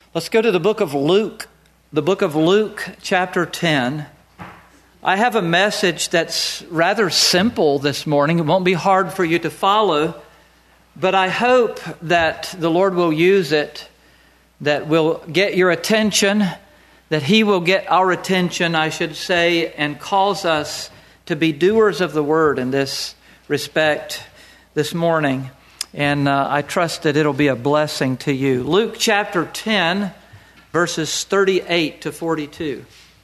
Let's go to the book of Luke chapter 10. I have a message that's rather simple this morning. It won't be hard for you to follow, but I hope that the Lord will use it, that will get your attention, that He will get our attention, I should say, and cause us to be doers of the Word in this respect this morning. And I trust that it'll be a blessing to you. Luke chapter 10, verses 38 to 42.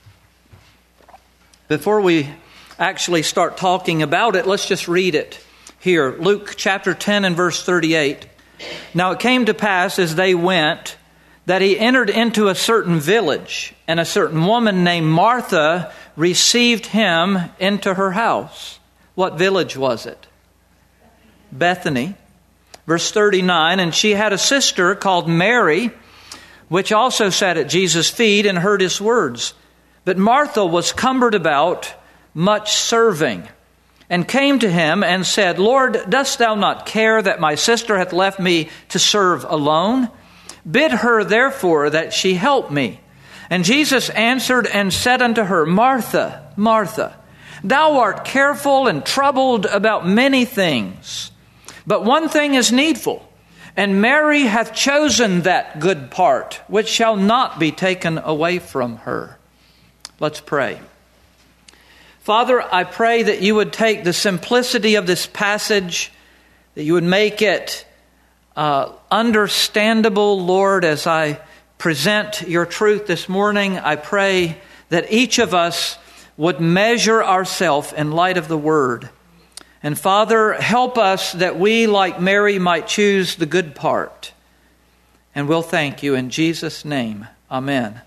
Before we actually start talking about it, let's just read it here. Luke chapter 10 and verse 38. Now it came to pass as they went that he entered into a certain village, and a certain woman named Martha received him into her house. What village was it? Bethany. Verse 39, and she had a sister called Mary, which also sat at Jesus' feet and heard his words. But Martha was cumbered about much serving, and came to him and said, Lord, dost thou not care that my sister hath left me to serve alone? Bid her therefore that she help me. And Jesus answered and said unto her, Martha, Martha, thou art careful and troubled about many things. But one thing is needful, and Mary hath chosen that good part, which shall not be taken away from her. Let's pray. Father, I pray that you would take the simplicity of this passage, that you would make it understandable, Lord, as I present your truth this morning. I pray that each of us would measure ourselves in light of the Word. And Father, help us that we, like Mary, might choose the good part. And we'll thank you in Jesus' name. Amen.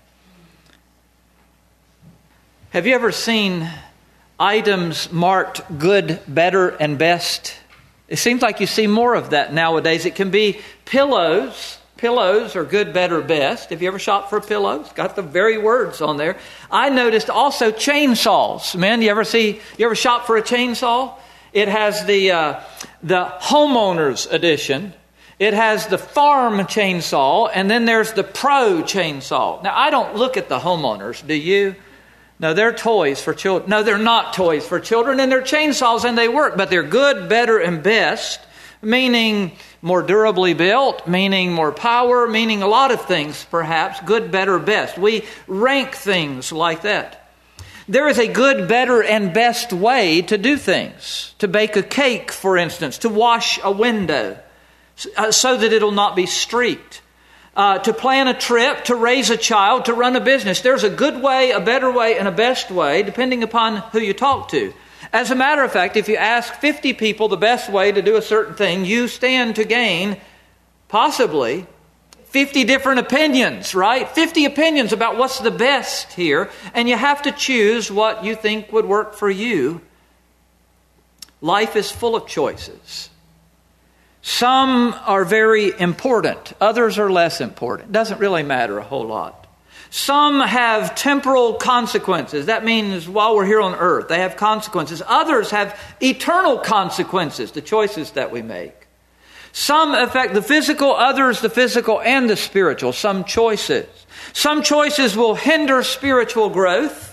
Have you ever seen items marked good, better, and best? It seems like you see more of that nowadays. It can be pillows. Pillows are good, better, best. Have you ever shopped for pillows? It's got the very words on there. I noticed also chainsaws. Man, you ever shop for a chainsaw? It has the homeowner's edition. It has the farm chainsaw, and then there's the pro chainsaw. Now, I don't look at the homeowners, do you? No, they're toys for children. No, they're not toys for children, and they're chainsaws, and they work. But they're good, better, and best, meaning more durably built, meaning more power, meaning a lot of things, perhaps. Good, better, best. We rank things like that. There is a good, better, and best way to do things. To bake a cake, for instance. To wash a window so that it'll not be streaked. To plan a trip, to raise a child, to run a business. There's a good way, a better way, and a best way, depending upon who you talk to. As a matter of fact, if you ask 50 people the best way to do a certain thing, you stand to gain possibly 50 different opinions, right? 50 opinions about what's the best here. And you have to choose what you think would work for you. Life is full of choices. Some are very important. Others are less important. It doesn't really matter a whole lot. Some have temporal consequences. That means while we're here on earth, they have consequences. Others have eternal consequences, the choices that we make. Some affect the physical, others the physical and the spiritual. Some choices will hinder spiritual growth.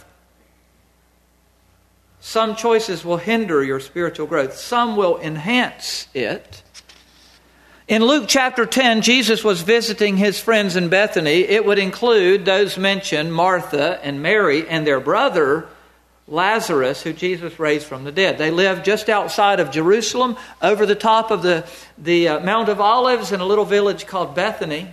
Some choices will hinder your spiritual growth. Some will enhance it. In Luke chapter 10, Jesus was visiting his friends in Bethany. It would include those mentioned, Martha and Mary and their brother, Lazarus, who Jesus raised from the dead. They lived just outside of Jerusalem, over the top of the Mount of Olives in a little village called Bethany.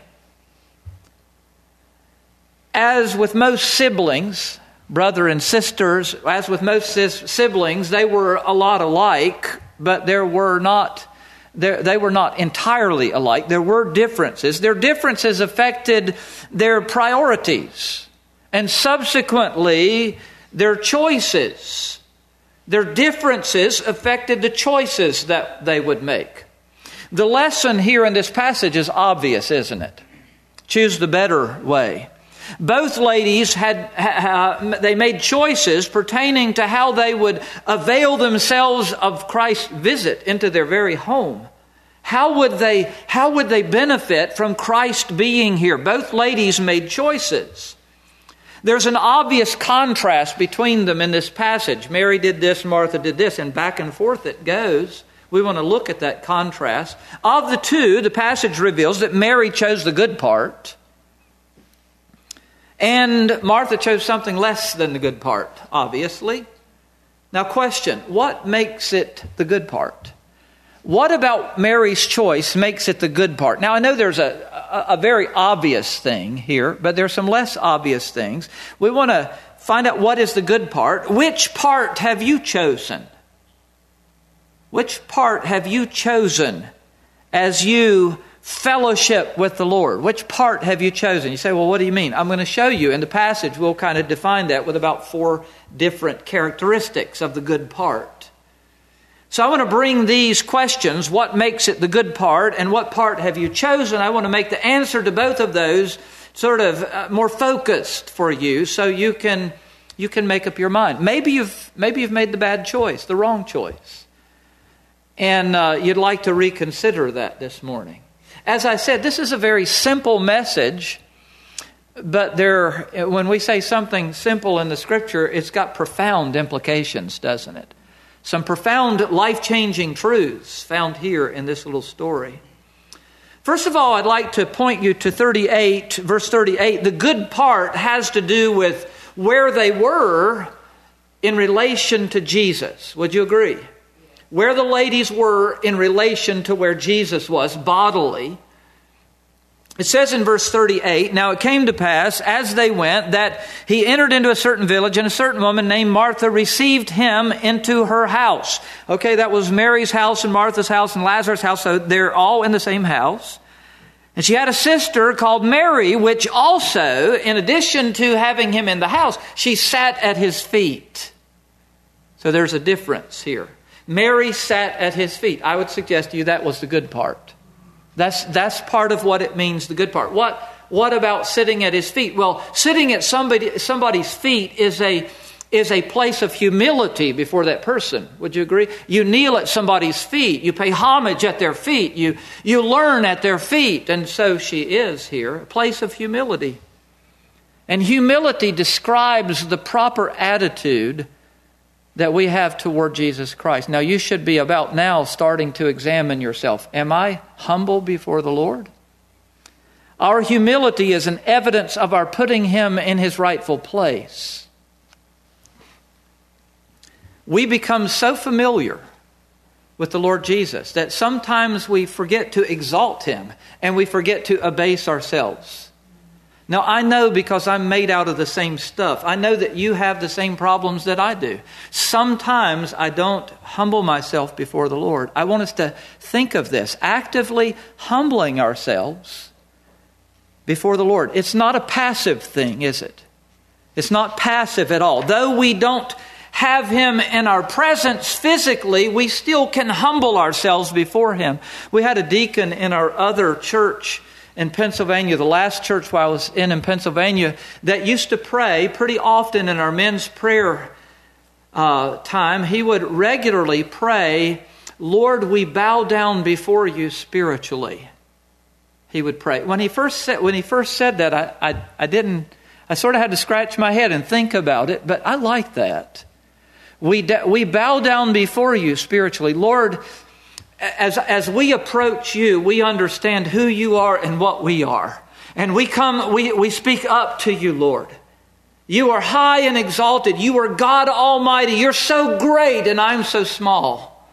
As with most siblings, brother and sisters, as with most siblings, they were a lot alike, but they were not entirely alike. There were differences. Their differences affected their priorities and subsequently their choices. Their differences affected the choices that they would make. The lesson here in this passage is obvious, isn't it? Choose the better way. Both ladies they made choices pertaining to how they would avail themselves of Christ's visit into their very home. How would they benefit from Christ being here? Both ladies made choices. There's an obvious contrast between them in this passage. Mary did this, Martha did this, and back and forth it goes. We want to look at that contrast. Of the two, the passage reveals that Mary chose the good part, and Martha chose something less than the good part, obviously. Now, question, what makes it the good part? What about Mary's choice makes it the good part? Now, I know there's a very obvious thing here, but there's some less obvious things. We want to find out what is the good part. Which part have you chosen? Which part have you chosen as you fellowship with the Lord? Which part have you chosen? You say, well, what do you mean? I'm going to show you. In the passage, we'll kind of define that with about 4 different characteristics of the good part. So I want to bring these questions, what makes it the good part and what part have you chosen? I want to make the answer to both of those sort of more focused for you so you can make up your mind. Maybe you've made the bad choice, the wrong choice. And you'd like to reconsider that this morning. As I said, this is a very simple message, but when we say something simple in the Scripture, it's got profound implications, doesn't it? Some profound life-changing truths found here in this little story. First of all, I'd like to point you to verse 38. The good part has to do with where they were in relation to Jesus. Would you agree? Where the ladies were in relation to where Jesus was bodily. It says in verse 38, now it came to pass as they went that he entered into a certain village, and a certain woman named Martha received him into her house. Okay, that was Mary's house and Martha's house and Lazarus' house, so they're all in the same house. And she had a sister called Mary, which also, in addition to having him in the house, she sat at his feet. So there's a difference here. Mary sat at his feet. I would suggest to you that was the good part. That's part of what it means, the good part. What about sitting at his feet? Well, sitting at somebody's feet is a place of humility before that person. Would you agree? You kneel at somebody's feet. You pay homage at their feet. You learn at their feet. And so she is here, a place of humility. And humility describes the proper attitude that we have toward Jesus Christ. Now, you should be about now starting to examine yourself. Am I humble before the Lord? Our humility is an evidence of our putting Him in His rightful place. We become so familiar with the Lord Jesus that sometimes we forget to exalt Him and we forget to abase ourselves. Now, I know because I'm made out of the same stuff. I know that you have the same problems that I do. Sometimes I don't humble myself before the Lord. I want us to think of this, actively humbling ourselves before the Lord. It's not a passive thing, is it? It's not passive at all. Though we don't have Him in our presence physically, we still can humble ourselves before Him. We had a deacon in our other church in Pennsylvania, the last church while I was in Pennsylvania, that used to pray pretty often in our men's prayer time. He would regularly pray, Lord, we bow down before you spiritually. He would pray. When he first said that, I sort of had to scratch my head and think about it, but I like that. We bow down before you spiritually. Lord, as we approach you, we understand who you are and what we are. And we speak up to you, Lord. You are high and exalted. You are God Almighty. You're so great and I'm so small.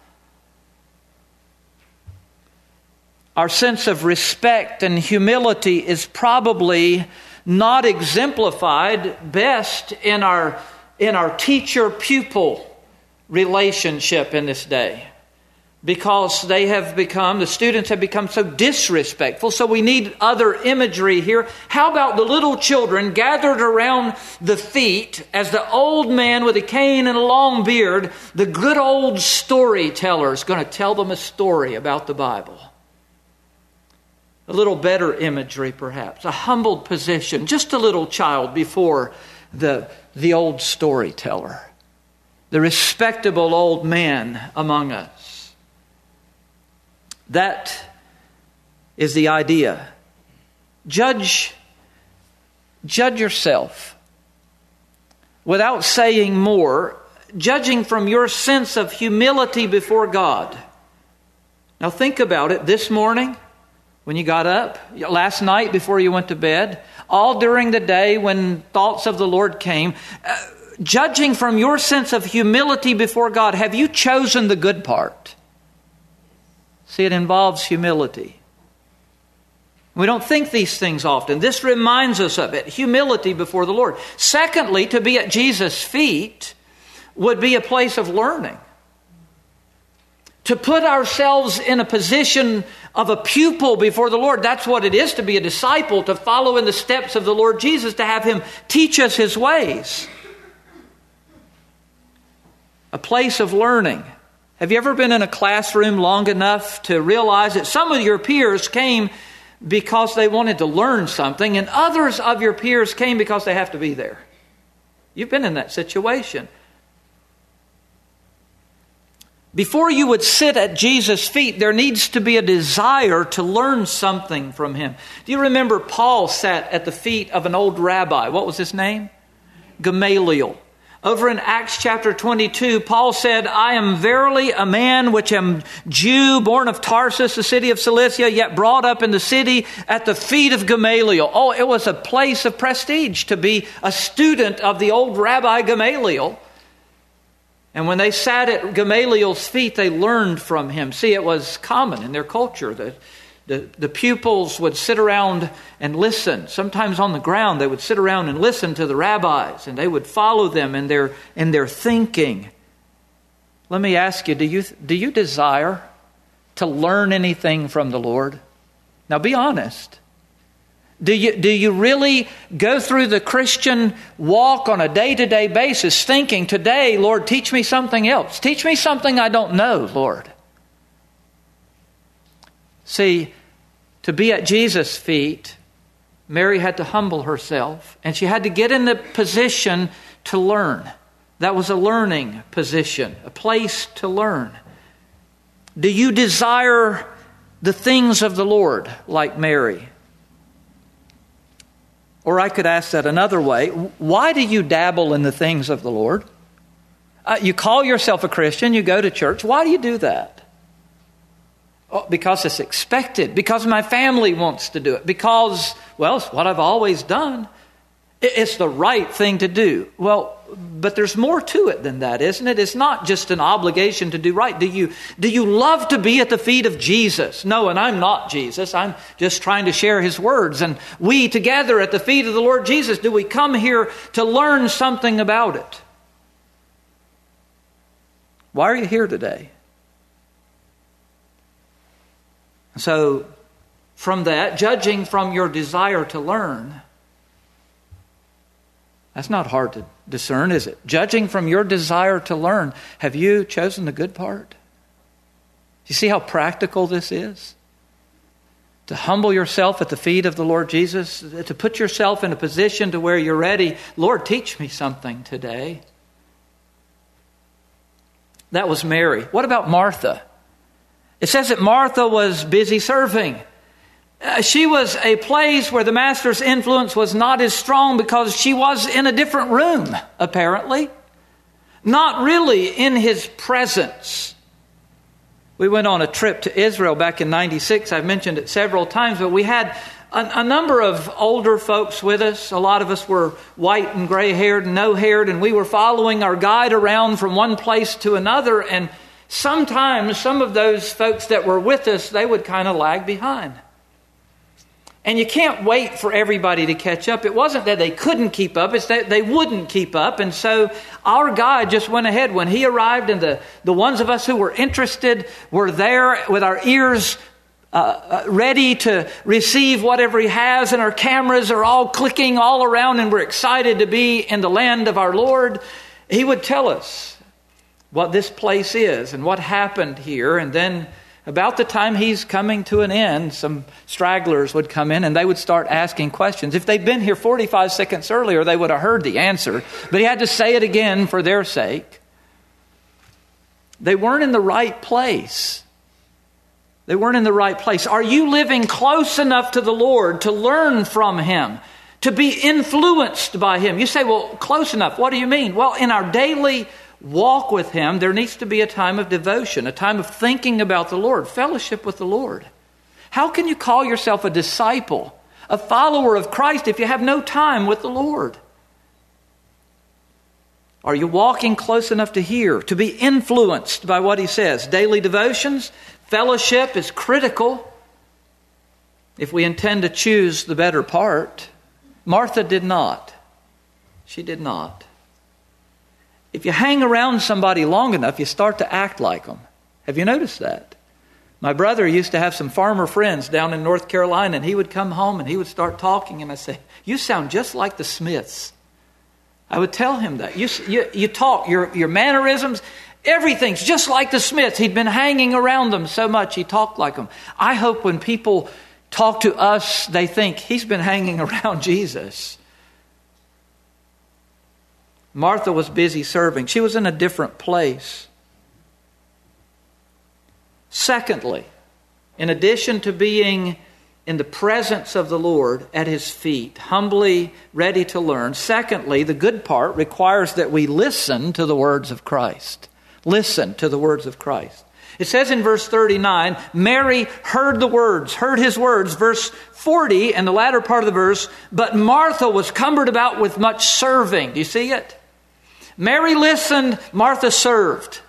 Our sense of respect and humility is probably not exemplified best in our teacher-pupil relationship in this day. Because the students have become so disrespectful. So we need other imagery here. How about the little children gathered around the feet as the old man with a cane and a long beard, the good old storyteller, is going to tell them a story about the Bible. A little better imagery perhaps. A humbled position. Just a little child before the old storyteller. The respectable old man among us. That is the idea. Judge yourself. Without saying more, judging from your sense of humility before God. Now think about it this morning when you got up, last night before you went to bed, all during the day when thoughts of the Lord came. Judging from your sense of humility before God, have you chosen the good part? See, it involves humility. We don't think these things often. This reminds us of it. Humility before the Lord. Secondly, to be at Jesus' feet would be a place of learning. To put ourselves in a position of a pupil before the Lord. That's what it is to be a disciple, to follow in the steps of the Lord Jesus, to have Him teach us His ways. A place of learning. Have you ever been in a classroom long enough to realize that some of your peers came because they wanted to learn something, and others of your peers came because they have to be there? You've been in that situation. Before you would sit at Jesus' feet, there needs to be a desire to learn something from Him. Do you remember Paul sat at the feet of an old rabbi? What was his name? Gamaliel. Over in Acts chapter 22, Paul said, I am verily a man which am Jew, born of Tarsus, the city of Cilicia, yet brought up in the city at the feet of Gamaliel. Oh, it was a place of prestige to be a student of the old Rabbi Gamaliel. And when they sat at Gamaliel's feet, they learned from him. See, it was common in their culture that the pupils would sit around and listen. Sometimes on the ground, they would sit around and listen to the rabbis, and they would follow them in their thinking. Let me ask you, do you desire to learn anything from the Lord? Now be honest. Do you really go through the Christian walk on a day-to-day basis thinking, today, Lord, teach me something else. Teach me something I don't know, Lord. See, to be at Jesus' feet, Mary had to humble herself, and she had to get in the position to learn. That was a learning position, a place to learn. Do you desire the things of the Lord like Mary? Or I could ask that another way. Why do you dabble in the things of the Lord? You call yourself a Christian, you go to church. Why do you do that? Oh, because it's expected. Because my family wants to do it. Because, well, it's what I've always done. It's the right thing to do. Well, but there's more to it than that, isn't it? It's not just an obligation to do right. Do you love to be at the feet of Jesus? No, and I'm not Jesus. I'm just trying to share His words. And we together at the feet of the Lord Jesus, do we come here to learn something about it? Why are you here today? So, from that, judging from your desire to learn, that's not hard to discern, is it? Judging from your desire to learn, have you chosen the good part? Do you see how practical this is? To humble yourself at the feet of the Lord Jesus, to put yourself in a position to where you're ready. Lord, teach me something today. That was Mary. What about Martha? It says that Martha was busy serving. She was a place where the Master's influence was not as strong because she was in a different room, apparently. Not really in His presence. We went on a trip to Israel back in 96. I've mentioned it several times, but we had a number of older folks with us. A lot of us were white and gray-haired and no-haired, and we were following our guide around from one place to another, and sometimes some of those folks that were with us, they would kind of lag behind. And you can't wait for everybody to catch up. It wasn't that they couldn't keep up, it's that they wouldn't keep up. And so our guide just went ahead. When he arrived, and the ones of us who were interested were there with our ears ready to receive whatever he has, and our cameras are all clicking all around, and we're excited to be in the land of our Lord, he would tell us what this place is and what happened here. And then about the time he's coming to an end, some stragglers would come in and they would start asking questions. If they'd been here 45 seconds earlier, they would have heard the answer, but he had to say it again for their sake. They weren't in the right place. They weren't in the right place. Are you living close enough to the Lord to learn from Him, to be influenced by Him? You say, well, close enough. What do you mean? Well, in our daily walk with Him, there needs to be a time of devotion, a time of thinking about the Lord, fellowship with the Lord. How can you call yourself a disciple, a follower of Christ, if you have no time with the Lord? Are you walking close enough to hear, to be influenced by what He says? Daily devotions, fellowship is critical if we intend to choose the better part. Martha did not. She did not. If you hang around somebody long enough, you start to act like them. Have you noticed that? My brother used to have some farmer friends down in North Carolina, and he would come home and he would start talking, and I'd say, you sound just like the Smiths. I would tell him that. You talk, your mannerisms, everything's just like the Smiths. He'd been hanging around them so much, he talked like them. I hope when people talk to us, they think he's been hanging around Jesus. Martha was busy serving. She was in a different place. Secondly, in addition to being in the presence of the Lord at His feet, humbly ready to learn, secondly, the good part requires that we listen to the words of Christ. Listen to the words of Christ. It says in verse 39, Mary heard the words, heard His words. Verse 40, and the latter part of the verse, but Martha was cumbered about with much serving. Do you see it? Mary listened, Martha served.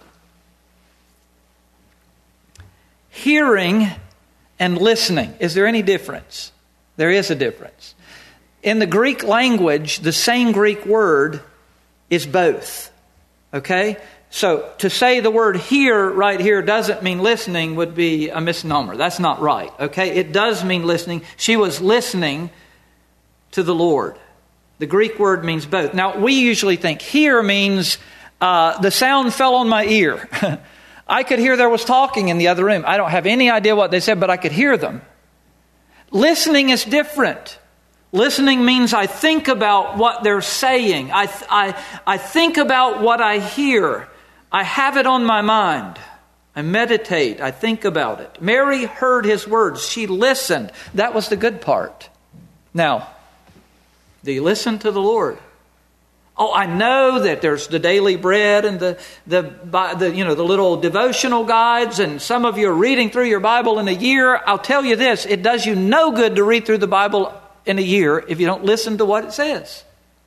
Hearing and listening. Is there any difference? There is a difference. In the Greek language, the same Greek word is both. Okay? So to say the word hear right here doesn't mean listening would be a misnomer. That's not right. Okay? It does mean listening. She was listening to the Lord. The Greek word means both. Now, we usually think hear means the sound fell on my ear. I could hear there was talking in the other room. I don't have any idea what they said, but I could hear them. Listening is different. Listening means I think about what they're saying. I think about what I hear. I have it on my mind. I meditate. I think about it. Mary heard His words. She listened. That was the good part. Now, do you listen to the Lord? Oh, I know that there's the daily bread and the little devotional guides, and some of you are reading through your Bible in a year. I'll tell you this, it does you no good to read through the Bible in a year if you don't listen to what it says.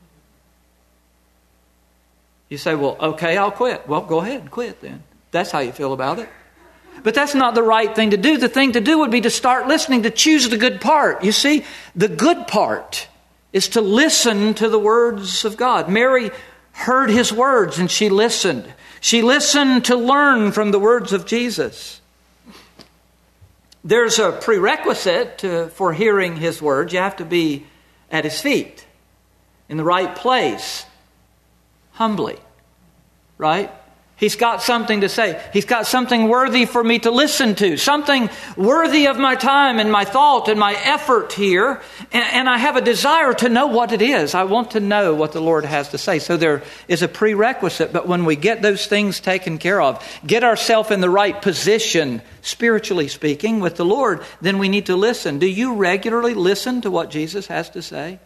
You say, well, okay, I'll quit. Well, go ahead and quit then. That's how you feel about it. But that's not the right thing to do. The thing to do would be to start listening, to choose the good part. You see, the good part is to listen to the words of God. Mary heard His words and she listened. She listened to learn from the words of Jesus. There's a prerequisite for hearing His words. You have to be at His feet, in the right place, humbly, right? He's got something to say. He's got something worthy for me to listen to. Something worthy of my time and my thought and my effort here. And I have a desire to know what it is. I want to know what the Lord has to say. So there is a prerequisite. But when we get those things taken care of, get ourselves in the right position, spiritually speaking, with the Lord, then we need to listen. Do you regularly listen to what Jesus has to say?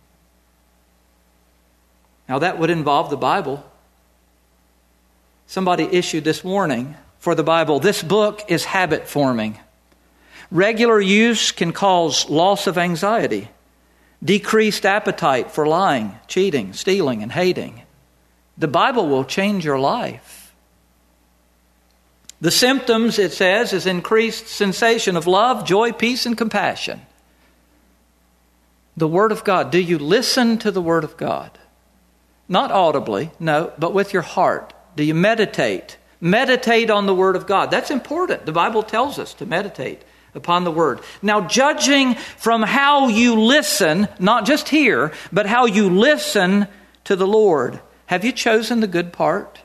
Now that would involve the Bible. Somebody issued this warning for the Bible. This book is habit forming. Regular use can cause loss of anxiety, decreased appetite for lying, cheating, stealing, and hating. The Bible will change your life. The symptoms, it says, is increased sensation of love, joy, peace, and compassion. The Word of God. Do you listen to the Word of God? Not audibly, no, but with your heart. Do you meditate? Meditate on the Word of God. That's important. The Bible tells us to meditate upon the Word. Now, judging from how you listen, not just hear, but how you listen to the Lord, have you chosen the good part?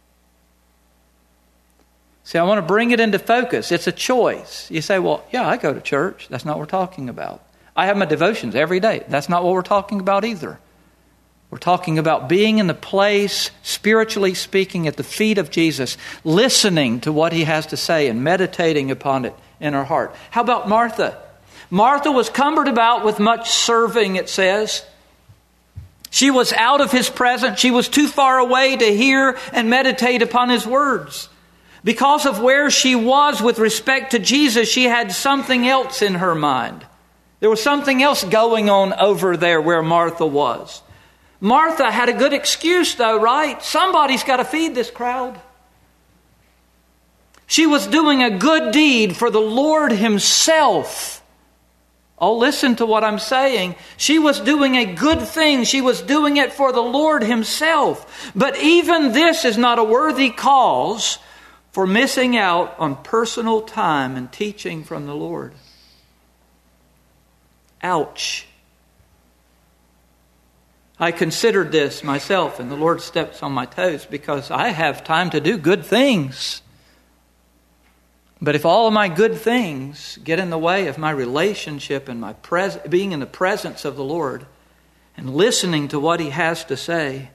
See, I want to bring it into focus. It's a choice. You say, well, yeah, I go to church. That's not what we're talking about. I have my devotions every day. That's not what we're talking about either. We're talking about being in the place, spiritually speaking, at the feet of Jesus, listening to what He has to say and meditating upon it in her heart. How about Martha? Martha was cumbered about with much serving, it says. She was out of his presence. She was too far away to hear and meditate upon his words. Because of where she was with respect to Jesus, she had something else in her mind. There was something else going on over there where Martha was. Martha had a good excuse though, right? Somebody's got to feed this crowd. She was doing a good deed for the Lord himself. Oh, listen to what I'm saying. She was doing a good thing. She was doing it for the Lord himself. But even this is not a worthy cause for missing out on personal time and teaching from the Lord. Ouch. I considered this myself, and the Lord steps on my toes because I have time to do good things. But if all of my good things get in the way of my relationship and my being in the presence of the Lord and listening to what he has to say,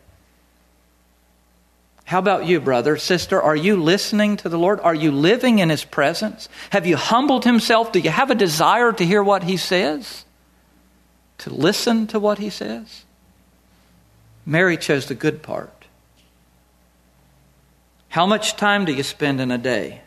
how about you, brother, sister? Are you listening to the Lord? Are you living in his presence? Have you humbled himself? Do you have a desire to hear what he says? To listen to what he says? Mary chose the good part. How much time do you spend in a day?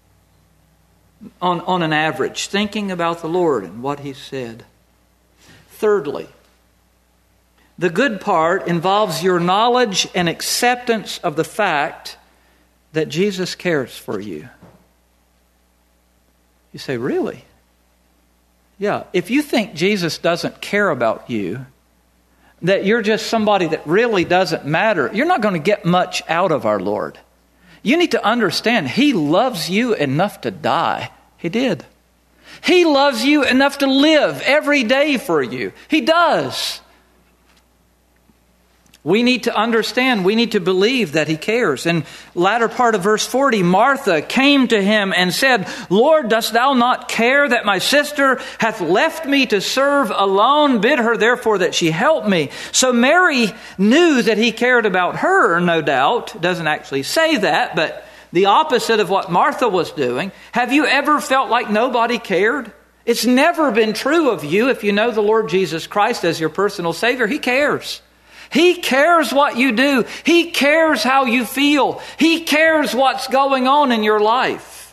On an average, thinking about the Lord and what he said. Thirdly, the good part involves your knowledge and acceptance of the fact that Jesus cares for you. You say, really? Yeah, if you think Jesus doesn't care about you, that you're just somebody that really doesn't matter, you're not going to get much out of our Lord. You need to understand, he loves you enough to die. He did. He loves you enough to live every day for you. He does. We need to understand, we need to believe that he cares. In latter part of verse 40, Martha came to him and said, Lord, dost thou not care that my sister hath left me to serve alone? Bid her therefore that she help me. So Mary knew that he cared about her, no doubt. Doesn't actually say that, but the opposite of what Martha was doing. Have you ever felt like nobody cared? It's never been true of you if you know the Lord Jesus Christ as your personal Savior. He cares. He cares what you do. He cares how you feel. He cares what's going on in your life.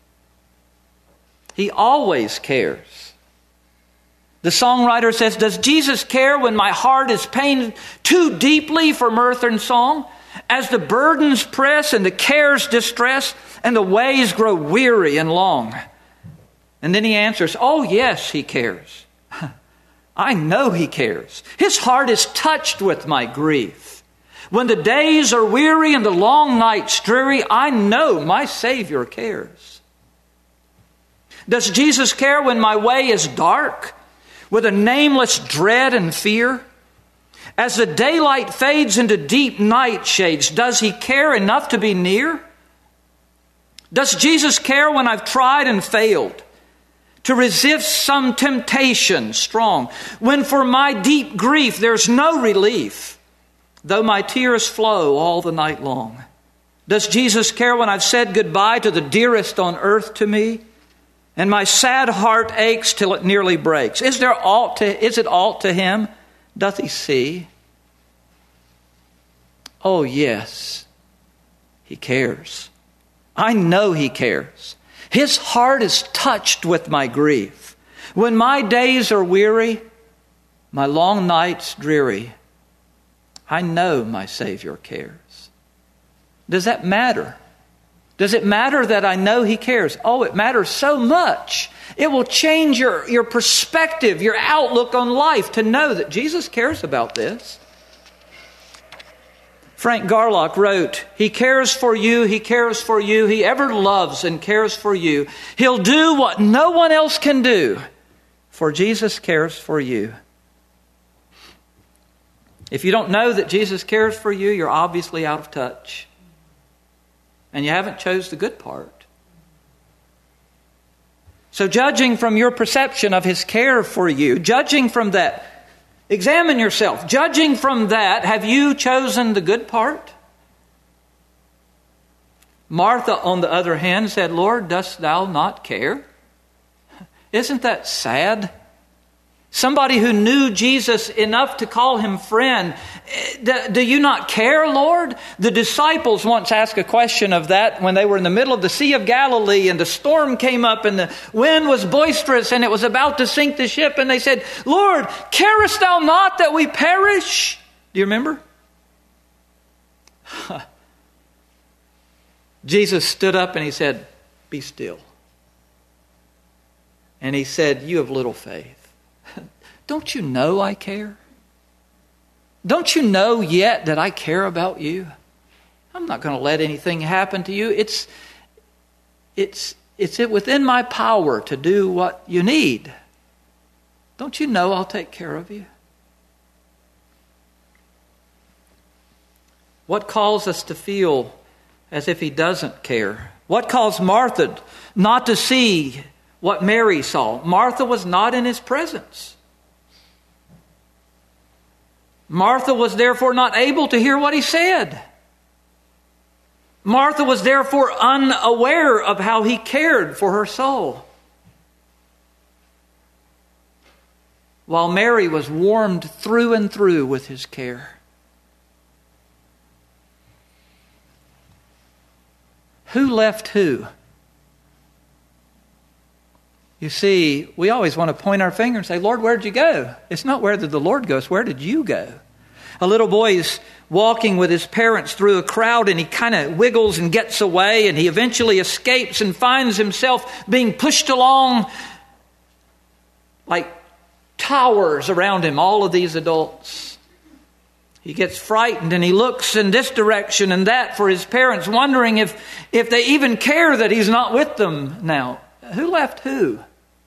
He always cares. The songwriter says, does Jesus care when my heart is pained too deeply for mirth and song? As the burdens press and the cares distress and the ways grow weary and long. And then he answers, oh yes, he cares. I know he cares. His heart is touched with my grief. When the days are weary and the long nights dreary, I know my Savior cares. Does Jesus care when my way is dark, with a nameless dread and fear? As the daylight fades into deep night shades, does he care enough to be near? Does Jesus care when I've tried and failed to resist some temptation strong, when for my deep grief there's no relief, though my tears flow all the night long? Does Jesus care when I've said goodbye to the dearest on earth to me, and my sad heart aches till it nearly breaks? Is it aught to him? Doth he see? Oh yes, he cares. I know he cares. His heart is touched with my grief. When my days are weary, my long nights dreary, I know my Savior cares. Does that matter? Does it matter that I know he cares? Oh, it matters so much. It will change your perspective, your outlook on life to know that Jesus cares about this. Frank Garlock wrote, he cares for you, he cares for you, he ever loves and cares for you. He'll do what no one else can do, for Jesus cares for you. If you don't know that Jesus cares for you, you're obviously out of touch. And you haven't chose the good part. So judging from your perception of his care for you, judging from that, examine yourself. Judging from that, have you chosen the good part? Martha, on the other hand, said, Lord, dost thou not care Isn't that sad? Somebody who knew Jesus enough to call him friend. Do you not care, Lord? The disciples once asked a question of that when they were in the middle of the Sea of Galilee and the storm came up and the wind was boisterous and it was about to sink the ship. And they said, Lord, carest thou not that we perish? Do you remember? Jesus stood up and he said, be still. And he said, you have little faith. Don't you know I care? Don't you know yet that I care about you? I'm not going to let anything happen to you. It's within my power to do what you need. Don't you know I'll take care of you? What calls us to feel as if he doesn't care? What caused Martha not to see what Mary saw? Martha was not in his presence. Martha was therefore not able to hear what he said. Martha was therefore unaware of how he cared for her soul. While Mary was warmed through and through with his care. Who left who? You see, we always want to point our finger and say, Lord, where'd you go? It's not where did the Lord go, it's where did you go? A little boy is walking with his parents through a crowd and he kind of wiggles and gets away and he eventually escapes and finds himself being pushed along like towers around him, all of these adults. He gets frightened and he looks in this direction and that for his parents, wondering if they even care that he's not with them now. Who left who?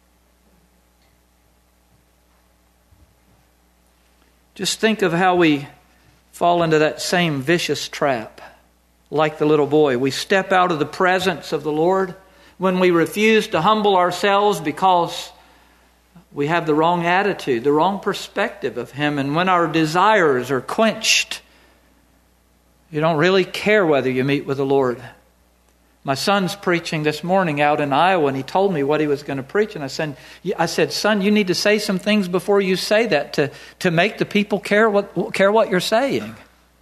Just think of how we fall into that same vicious trap. Like the little boy, we step out of the presence of the Lord when we refuse to humble ourselves because we have the wrong attitude, the wrong perspective of Him. And when our desires are quenched, you don't really care whether you meet with the Lord. My son's preaching this morning out in Iowa, and he told me what he was going to preach. And I said, son, you need to say some things before you say that to make the people care what you're saying.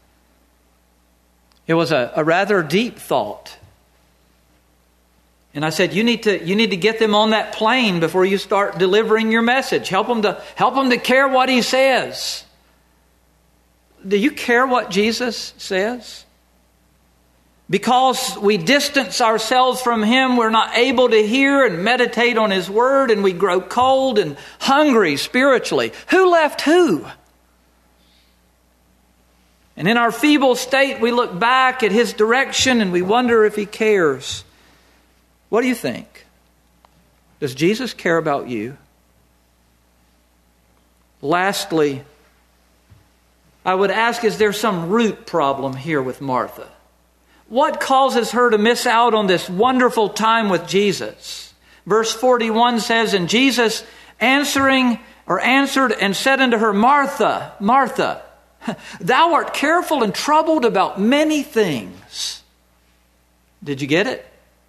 It was a rather deep thought. And I said, you need to get them on that plane before you start delivering your message. Help them to care what He says. Do you care what Jesus says? Because we distance ourselves from Him, we're not able to hear and meditate on His Word, and we grow cold and hungry spiritually. Who left who? And in our feeble state, we look back at His direction and we wonder if He cares. What do you think? Does Jesus care about you? Lastly, I would ask, is there some root problem here with Martha? What causes her to miss out on this wonderful time with Jesus? Verse 41 says, and Jesus answered and said unto her, Martha, Martha, thou art careful and troubled about many things. Did you get it?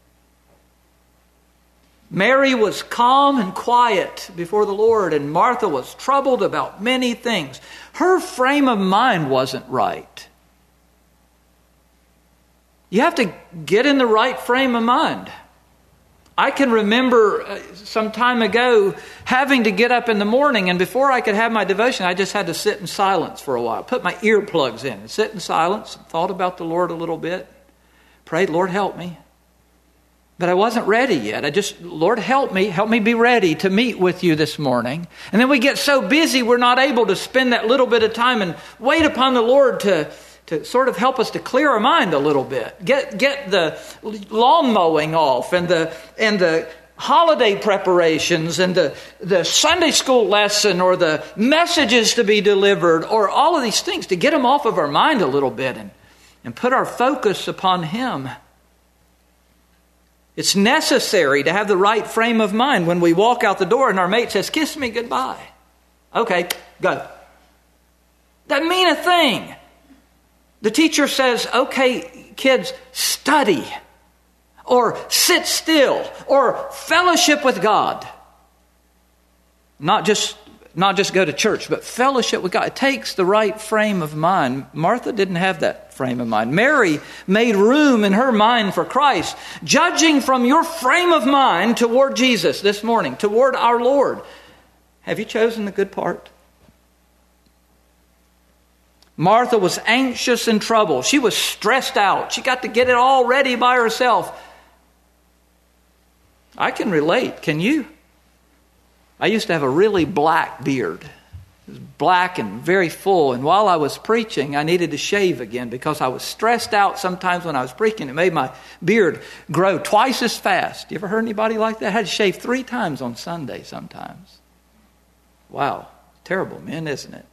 Mary was calm and quiet before the Lord, and Martha was troubled about many things. Her frame of mind wasn't right. You have to get in the right frame of mind. I can remember some time ago having to get up in the morning, and before I could have my devotion, I just had to sit in silence for a while. Put my earplugs in and sit in silence, thought about the Lord a little bit, prayed, Lord, help me. But I wasn't ready yet. Lord, help me be ready to meet with you this morning. And then we get so busy, we're not able to spend that little bit of time and wait upon the Lord to sort of help us to clear our mind a little bit. Get the lawn mowing off and the holiday preparations and the Sunday school lesson or the messages to be delivered or all of these things to get them off of our mind a little bit and put our focus upon Him. It's necessary to have the right frame of mind when we walk out the door and our mate says, kiss me goodbye. Okay, go. Doesn't mean a thing. The teacher says, okay, kids, study or sit still or fellowship with God. Not just go to church, but fellowship with God. It takes the right frame of mind. Martha didn't have that frame of mind. Mary made room in her mind for Christ. Judging from your frame of mind toward Jesus this morning, toward our Lord, have you chosen the good part? Martha was anxious and troubled. She was stressed out. She got to get it all ready by herself. I can relate. Can you? I used to have a really black beard. It was black and very full. And while I was preaching, I needed to shave again because I was stressed out sometimes when I was preaching. It made my beard grow twice as fast. You ever heard anybody like that? I had to shave 3 times on Sunday sometimes. Wow. Terrible, men, isn't it?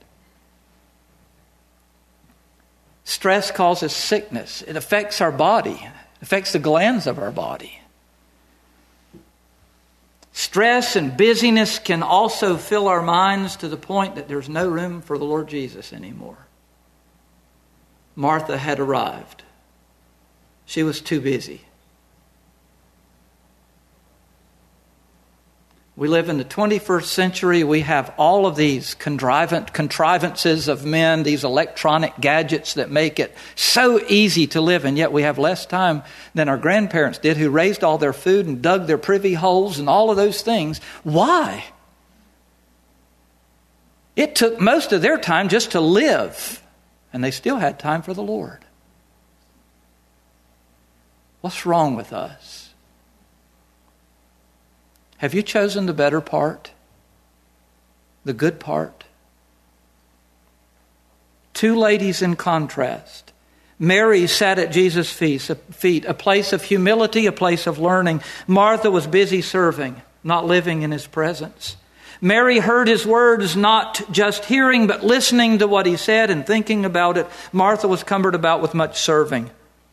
Stress causes sickness. It affects our body. It affects the glands of our body. Stress and busyness can also fill our minds to the point that there's no room for the Lord Jesus anymore. Martha had arrived. She was too busy. We live in the 21st century. We have all of these contrivances of men, these electronic gadgets that make it so easy to live, and yet we have less time than our grandparents did, who raised all their food and dug their privy holes and all of those things. Why? It took most of their time just to live, and they still had time for the Lord. What's wrong with us? Have you chosen the better part? The good part? 2 ladies in contrast. Mary sat at Jesus' feet, a place of humility, a place of learning. Martha was busy serving, not living in his presence. Mary heard his words, not just hearing, but listening to what he said and thinking about it. Martha was cumbered about with much serving.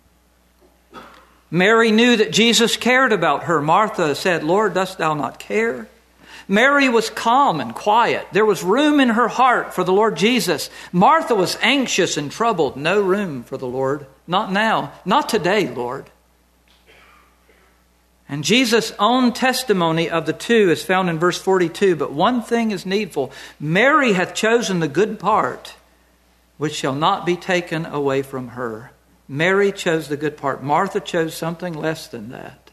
Mary knew that Jesus cared about her. Martha said, Lord, dost thou not care? Mary was calm and quiet. There was room in her heart for the Lord Jesus. Martha was anxious and troubled. No room for the Lord. Not now. Not today, Lord. And Jesus' own testimony of the 2 is found in verse 42. But one thing is needful. Mary hath chosen the good part, which shall not be taken away from her. Mary chose the good part. Martha chose something less than that.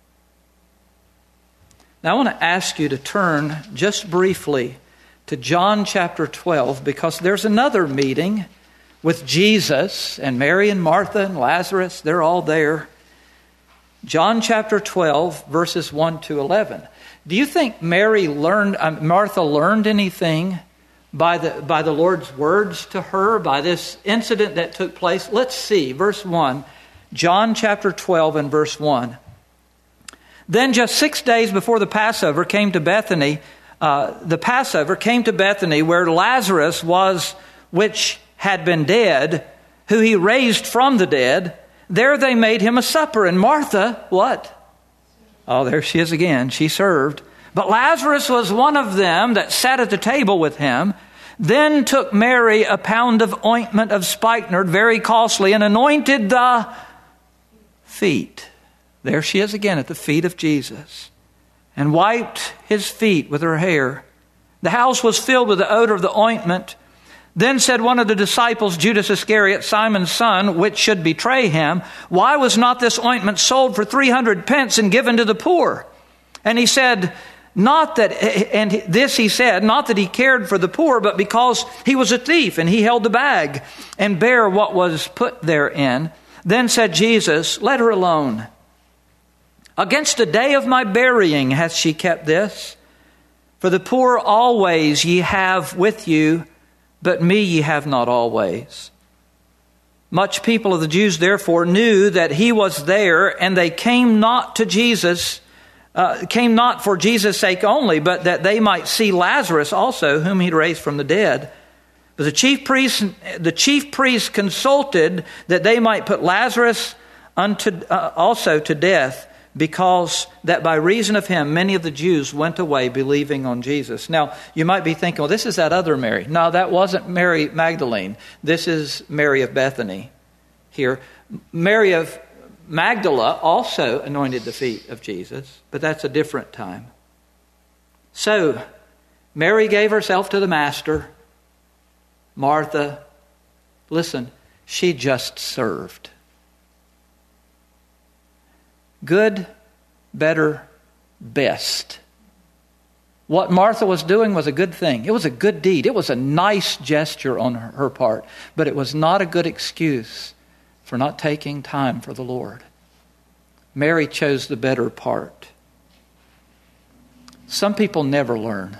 Now I want to ask you to turn just briefly to John chapter 12, because there's another meeting with Jesus and Mary and Martha and Lazarus. They're all there. John chapter 12, verses 1 to 11. Do you think Martha learned anything by the Lord's words to her, by this incident that took place? Let's see, verse 1, John chapter 12 and verse 1. Then just 6 days before the Passover came to Bethany, where Lazarus was, which had been dead, who he raised from the dead. There they made him a supper. And Martha, what? Oh, there she is again. She served. But Lazarus was one of them that sat at the table with him. Then took Mary a pound of ointment of spikenard, very costly, and anointed the feet. There she is again at the feet of Jesus. And wiped his feet with her hair. The house was filled with the odor of the ointment. Then said one of the disciples, Judas Iscariot, Simon's son, which should betray him, why was not this ointment sold for 300 pence and given to the poor? And he said, not that he cared for the poor, but because he was a thief, and he held the bag and bare what was put therein. Then said Jesus, let her alone. Against the day of my burying hath she kept this. For the poor always ye have with you, but me ye have not always. Much people of the Jews therefore knew that he was there, and they came not for Jesus' sake only, but that they might see Lazarus also, whom he raised from the dead. But the chief priests consulted that they might put Lazarus also to death, because that by reason of him many of the Jews went away believing on Jesus. Now, you might be thinking, well, this is that other Mary. No, that wasn't Mary Magdalene. This is Mary of Bethany here. Mary of Magdala also anointed the feet of Jesus, but that's a different time. So, Mary gave herself to the Master. Martha, listen, she just served. Good, better, best. What Martha was doing was a good thing. It was a good deed. It was a nice gesture on her part. But it was not a good excuse for not taking time for the Lord. Mary chose the better part. Some people never learn.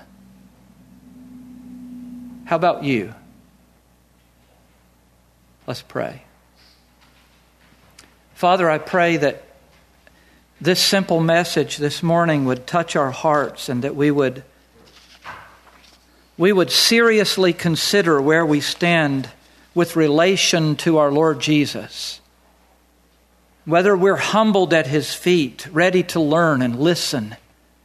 How about you? Let's pray. Father, I pray that this simple message this morning would touch our hearts and that we would seriously consider where we stand with relation to our Lord Jesus. Whether we're humbled at His feet, ready to learn and listen.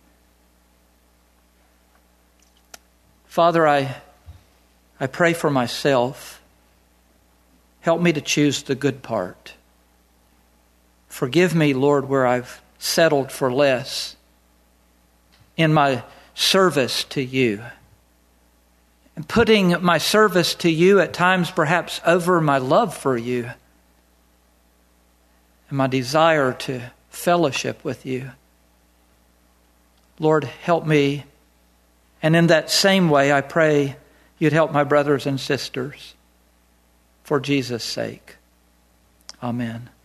Father, I pray for myself. Help me to choose the good part. Forgive me, Lord, where I've settled for less in my service to You. And putting my service to You at times perhaps over my love for You and my desire to fellowship with You. Lord, help me. And in that same way, I pray You'd help my brothers and sisters for Jesus' sake. Amen.